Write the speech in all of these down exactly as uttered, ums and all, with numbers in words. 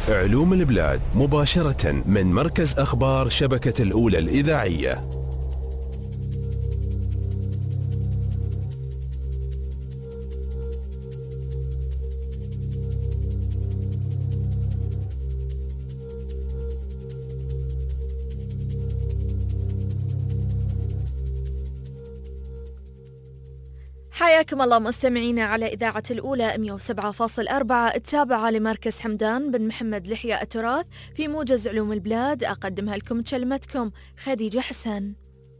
علوم البلاد مباشرة من مركز أخبار شبكة الأولى الإذاعية. حياكم الله مستمعينا على إذاعة الأولى مئة وسبعة فاصلة أربعة التابعة لمركز حمدان بن محمد لحية التراث في موجز علوم البلاد. أقدمها لكم كلمتكم خديجة حسن.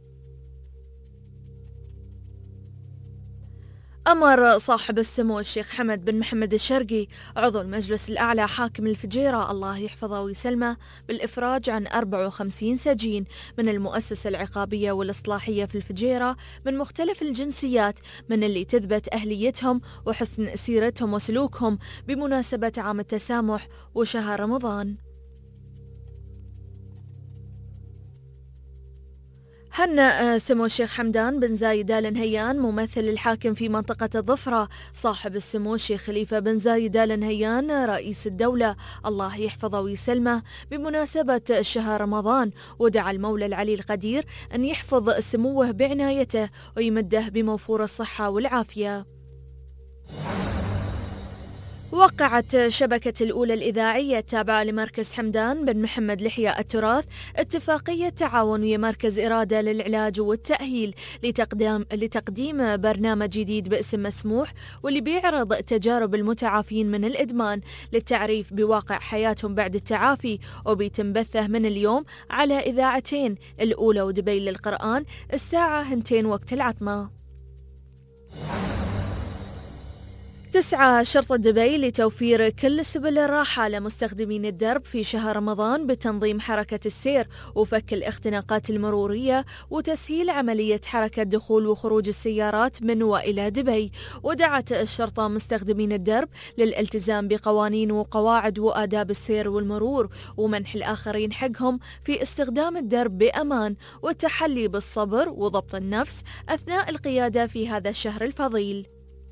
أمر صاحب السمو الشيخ حمد بن محمد الشرقي عضو المجلس الأعلى حاكم الفجيرة الله يحفظه ويسلمه بالإفراج عن أربعة وخمسين سجين من المؤسسة العقابية والإصلاحية في الفجيرة من مختلف الجنسيات من اللي تثبت أهليتهم وحسن سيرتهم وسلوكهم بمناسبة عام التسامح وشهر رمضان. هنأ سمو الشيخ حمدان بن زايد آل نهيان ممثل الحاكم في منطقة الظفرة صاحب السمو الشيخ خليفة بن زايد آل نهيان رئيس الدولة الله يحفظه ويسلمه بمناسبة شهر رمضان، ودعا المولى العلي القدير أن يحفظ سموه بعنايته ويمده بموفور الصحة والعافية. وقعت شبكة الأولى الإذاعية التابعة لمركز حمدان بن محمد لحية التراث اتفاقية تعاون ويا مركز إرادة للعلاج والتأهيل لتقديم لتقديم برنامج جديد باسم مسموح، واللي بيعرض تجارب المتعافين من الإدمان للتعريف بواقع حياتهم بعد التعافي، وبيتم بثه من اليوم على إذاعتين، الأولى ودبي للقرآن الساعة هنتين وقت العطمة. تسعى شرطة دبي لتوفير كل سبل الراحة لمستخدمين الدرب في شهر رمضان بتنظيم حركة السير وفك الاختناقات المرورية وتسهيل عملية حركة دخول وخروج السيارات من وإلى دبي. ودعت الشرطة مستخدمين الدرب للالتزام بقوانين وقواعد وآداب السير والمرور ومنح الآخرين حقهم في استخدام الدرب بأمان والتحلي بالصبر وضبط النفس أثناء القيادة في هذا الشهر الفضيل.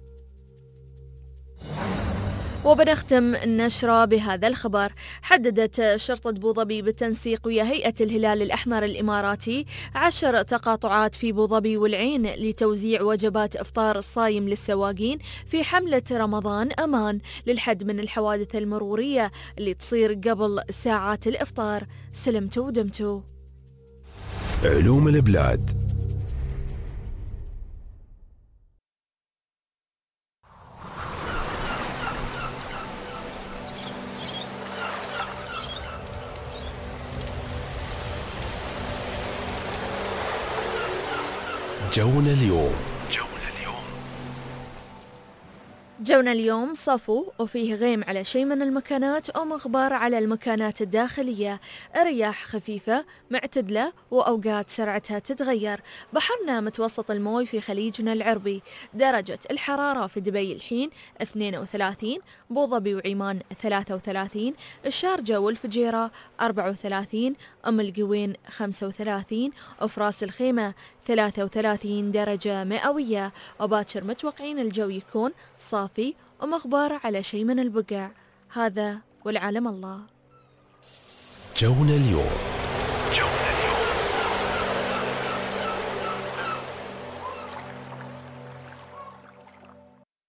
وبنختم النشرة بهذا الخبر. حددت شرطة بوظبي بالتنسيق ويا هيئة الهلال الأحمر الإماراتي عشر تقاطعات في بوظبي والعين لتوزيع وجبات إفطار الصايم للسواقين في حملة رمضان أمان للحد من الحوادث المرورية اللي تصير قبل ساعات الإفطار. سلمتوا ودمتوا. علوم البلاد. جونا اليوم. جونا اليوم صفو وفيه غيم على شيء من المكانات أو مغبار على المكانات الداخلية، رياح خفيفة معتدلة وأوقات سرعتها تتغير. بحرنا متوسط الموي في خليجنا العربي. درجة الحرارة في دبي الحين اثنين وثلاثين، بوظبي وعمان ثلاثة وثلاثين، الشارجة والفجيرة أربعة وثلاثين، أم القوين خمسة وثلاثين، وفراس الخيمة ثلاثة وثلاثين درجة مئوية. وباكر متوقعين الجو يكون صافي ومغبار على شيء من البقع. هذا والعالم الله. جونا اليوم.